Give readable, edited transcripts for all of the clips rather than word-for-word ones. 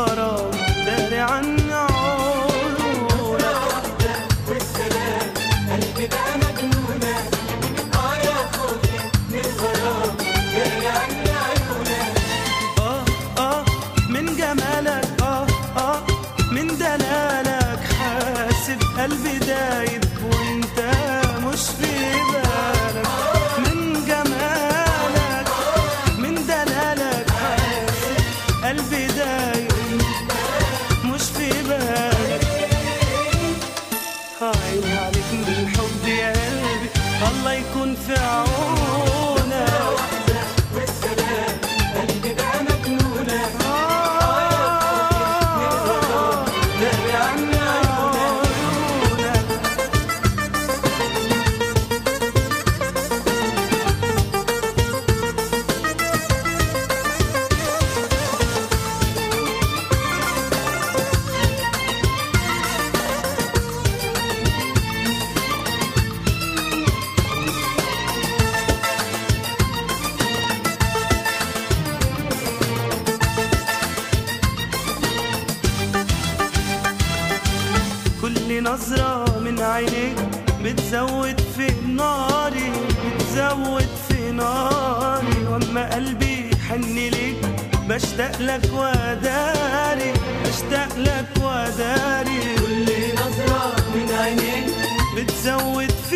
الغرام داري عني عيونك. والسلام قلبي بقى مجنونة، يا خوفي من الغرام داري عني عيونك. من جمالك من دلالك حاسب قلبي دايب وانت مش في بالك. من جمالك من دلالك حاسب قلبي دايب مش في بالك. عيني عليك من الحب يا قلبي الله يكون في عونك. والسلام قلبي بقى مجنونة، داري عني عيونك. كل نظرة من عينيك بتزود في ناري، بتزود في ناري. واما قلبي حن ليك بشتاق لك وداري، بشتاق لك وداري. كل نظرة من عينيك بتزود في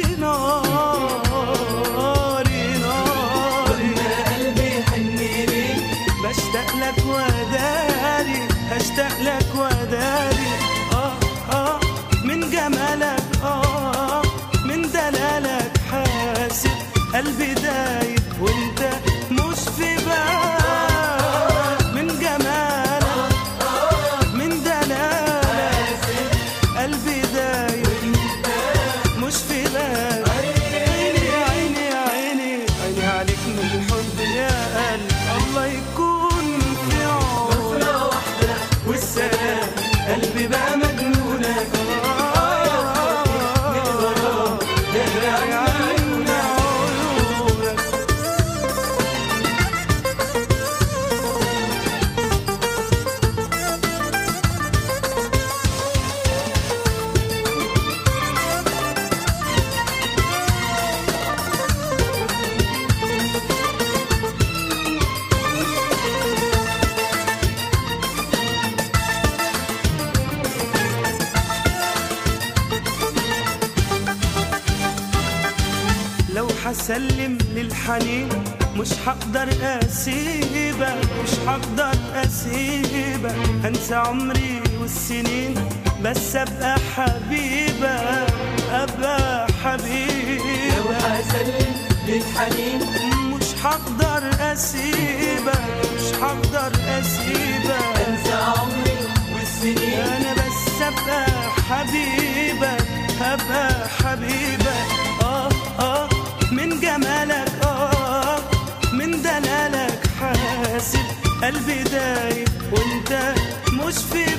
ناري ناري. واما قلبي حن ليك بشتاق لك وداري، هشتاق لك وداري. من جمالك من دلالك حاسب قلبي دايب وانت مش في بالك. من جمالك من دلالك قلبي دايب مش في بالك. عيني عيني عيني عيني عليك من الحب يا قلبي الله يكون في عونك. والسلام قلبي بقى مجنونة، داري عني عيونك. لو حسلم للحنين مش هقدر اسيبك، مش هقدر اسيبك. هنسى عمري والسنين بس ابقى حبيبك، ابقى لو حبيبك. هسلم للحنين مش هقدر اسيبك، مش هقدر اسيبك. انسى عمري والسنين، انا بس ابقى حبيبك، ابقى حبيبك. من جمالك من دلالك حاسب قلبي دايب وانت مش في